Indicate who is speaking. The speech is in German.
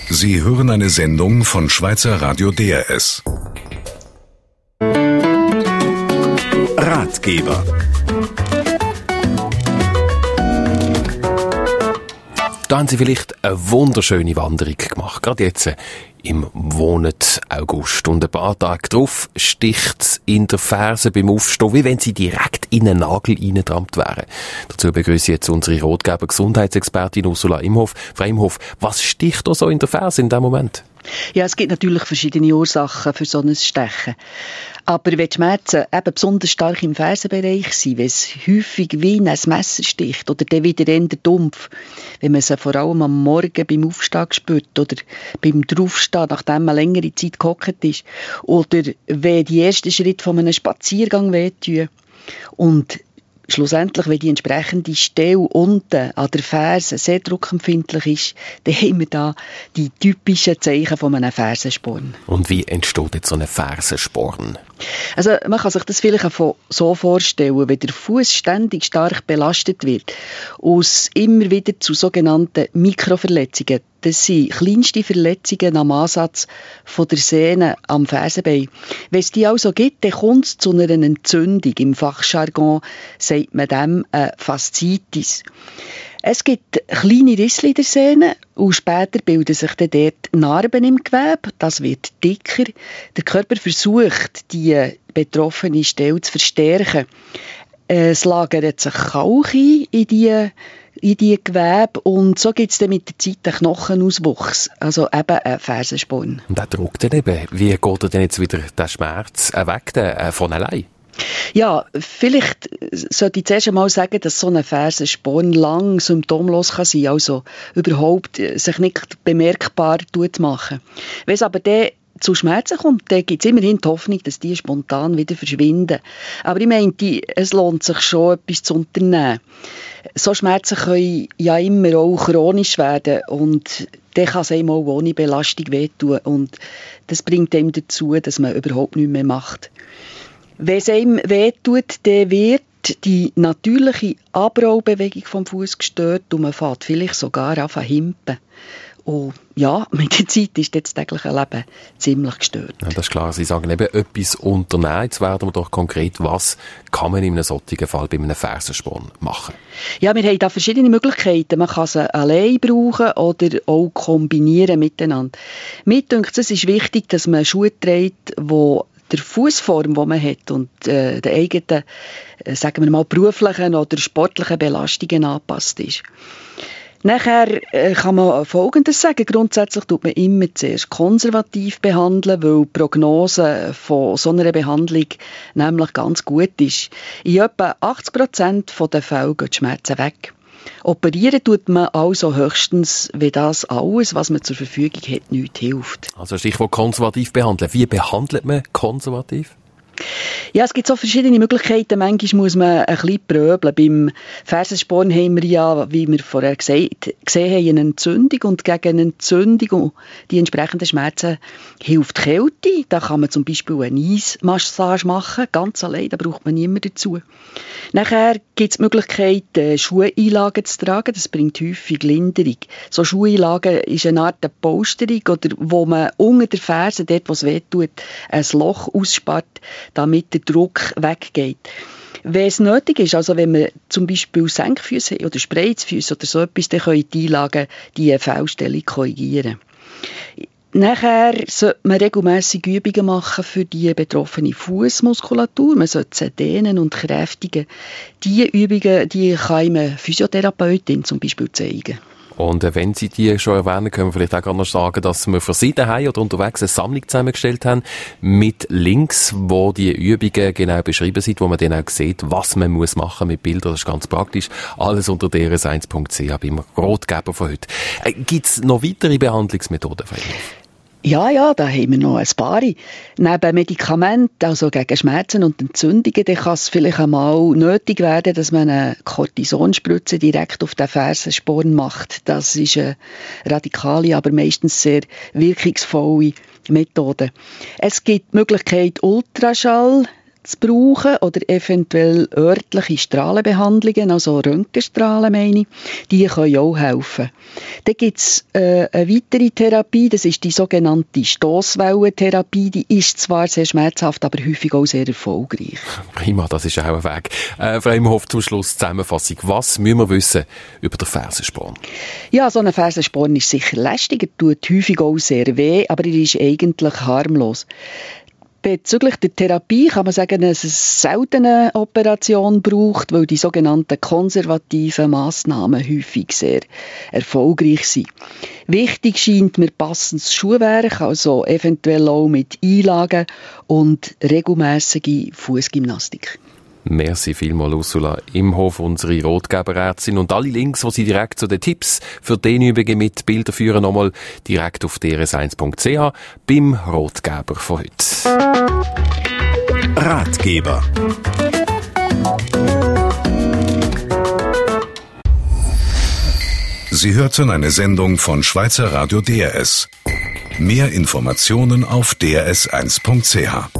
Speaker 1: Sie hören eine Sendung von Schweizer Radio DRS. Ratgeber.
Speaker 2: Da haben Sie vielleicht eine wunderschöne Wanderung gemacht, gerade jetzt im Monat August. Und ein paar Tage drauf sticht es in der Ferse beim Aufstehen, wie wenn Sie direkt in einen Nagel reingedrammt wären. Dazu begrüße ich jetzt unsere Ratgeber Gesundheitsexpertin Ursula Imhof. Frau Imhof, was sticht da so in der Ferse in dem Moment?
Speaker 3: Ja, es gibt natürlich verschiedene Ursachen für so ein Stechen. Aber wenn die Schmerzen eben besonders stark im Fersenbereich sind, wenn es häufig wie ein Messer sticht oder dann wieder eher dumpf, wenn man sie vor allem am Morgen beim Aufstehen spürt oder beim Draufstehen, nachdem man längere Zeit gehockt ist, oder wenn die ersten Schritte von einem Spaziergang wehtun und schlussendlich, wenn die entsprechende Stelle unten an der Ferse sehr druckempfindlich ist, dann haben wir da die typischen Zeichen von einem Fersensporn.
Speaker 2: Und wie entsteht jetzt so ein Fersensporn?
Speaker 3: Also man kann sich das vielleicht so vorstellen, wenn der Fuß ständig stark belastet wird, aus immer wieder zu sogenannten Mikroverletzungen. Das sind kleinste Verletzungen am Ansatz von der Sehne am Fersenbein. Wenn es die also gibt, dann kommt es zu einer Entzündung. Im Fachjargon sagt man dem Fasziitis. Es gibt kleine Risse in der Sehne und später bilden sich dann dort Narben im Gewebe. Das wird dicker. Der Körper versucht, die betroffene Stelle zu verstärken. Es lagert sich Kalk ein in die Gewebe und so gibt es dann mit der Zeit einen Knochenauswuchs, also eben einen Fersensporn.
Speaker 2: Und der Druck dann eben, wie geht denn jetzt wieder der Schmerz weg von allein?
Speaker 3: Ja, vielleicht sollte ich zuerst einmal sagen, dass so ein Fersensporn lang symptomlos kann sein, also überhaupt sich nicht bemerkbar machen. Wenn es aber dann zu Schmerzen kommt, dann gibt es immerhin die Hoffnung, dass die spontan wieder verschwinden. Aber ich meinte, es lohnt sich schon, etwas zu unternehmen. So Schmerzen können ja immer auch chronisch werden und dann kann es einem auch ohne Belastung wehtun und das bringt einem dazu, dass man überhaupt nichts mehr macht. Wenn es einem wehtut, dann wird die natürliche Abrollbewegung vom Fuß gestört und man fährt vielleicht sogar an zu himpen. Und ja, mit der Zeit ist das tägliche Leben ziemlich gestört.
Speaker 2: Ja, das ist klar. Sie sagen eben etwas unternehmen. Jetzt werden wir doch konkret, was kann man in einem solchen Fall bei einem Fersensporn machen?
Speaker 3: Ja, wir haben da verschiedene Möglichkeiten. Man kann sie allein brauchen oder auch kombinieren miteinander. Mir denkt es ist wichtig, dass man Schuhe trägt, die der Fußform, die man hat und der eigenen, sagen wir mal, beruflichen oder sportlichen Belastungen angepasst ist. Nachher kann man Folgendes sagen. Grundsätzlich tut man immer zuerst konservativ behandeln, weil die Prognose von so einer Behandlung nämlich ganz gut ist. In etwa 80% der Fälle gehen die Schmerzen weg. Operieren tut man also höchstens, wenn das alles, was man zur Verfügung hat, nicht hilft.
Speaker 2: Also Stichwort konservativ behandeln. Wie behandelt man konservativ?
Speaker 3: Ja, es gibt so verschiedene Möglichkeiten. Manchmal muss man ein bisschen pröbeln. Beim Fersensporn haben wir ja, wie wir vorher gesehen haben, eine Entzündung. Und gegen eine Entzündung und die entsprechenden Schmerzen hilft Kälte. Da kann man zum Beispiel eine Eismassage machen, ganz allein, da braucht man niemanden dazu. Nachher gibt es die Möglichkeit, Schuheinlagen zu tragen. Das bringt häufig Linderung. So Schuheinlagen ist eine Art Polsterung, oder wo man unter der Ferse, dort wo es weh tut, ein Loch ausspart, damit der Druck weggeht. Wenn es nötig ist, also wenn man zum Beispiel Senkfüße hat oder Spreizfüße oder so etwas, dann können die Einlagen die Fehlstellung korrigieren. Nachher sollte man regelmässig Übungen machen für die betroffene Fußmuskulatur. Man sollte sie dehnen und kräftigen. Diese Übungen, die kann eine Physiotherapeutin zum Beispiel zeigen.
Speaker 2: Und wenn Sie die schon erwähnen, können wir vielleicht auch noch sagen, dass wir für Sie daheim oder unterwegs eine Sammlung zusammengestellt haben mit Links, wo die Übungen genau beschrieben sind, wo man dann auch sieht, was man muss machen mit Bildern. Das ist ganz praktisch. Alles unter drs1.ch beim Ratgeber von heute. Gibt es noch weitere Behandlungsmethoden?
Speaker 3: Ja, da haben wir noch ein paar. Neben Medikamenten, also gegen Schmerzen und Entzündungen, dann kann es vielleicht einmal nötig werden, dass man eine Cortisonspritze direkt auf den Fersensporn macht. Das ist eine radikale, aber meistens sehr wirkungsvolle Methode. Es gibt die Möglichkeit Ultraschall zu brauchen oder eventuell örtliche Strahlenbehandlungen, also Röntgenstrahlen meine ich, die können auch helfen. Dann gibt es eine weitere Therapie, das ist die sogenannte Stosswellentherapie, die ist zwar sehr schmerzhaft, aber häufig auch sehr erfolgreich.
Speaker 2: Prima, das ist auch ein Weg. Frau Imhoff, zum Schluss Zusammenfassung. Was müssen wir wissen über den Fersensporn?
Speaker 3: Ja, so ein Fersensporn ist sicher lästig, er tut häufig auch sehr weh, aber er ist eigentlich harmlos. Bezüglich der Therapie kann man sagen, dass es selten eine Operation braucht, weil die sogenannten konservativen Massnahmen häufig sehr erfolgreich sind. Wichtig scheint mir passendes Schuhwerk, also eventuell auch mit Einlagen und regelmäßige Fußgymnastik.
Speaker 2: Merci vielmals, Ursula Imhoff, unsere Rotgeberärztin. Und alle Links, die Sie direkt zu den Tipps für Dehnübungen mit Bildern führen, nochmal direkt auf drs1.ch beim Rotgeber von heute.
Speaker 1: Ratgeber. Sie hörten eine Sendung von Schweizer Radio DRS. Mehr Informationen auf drs1.ch.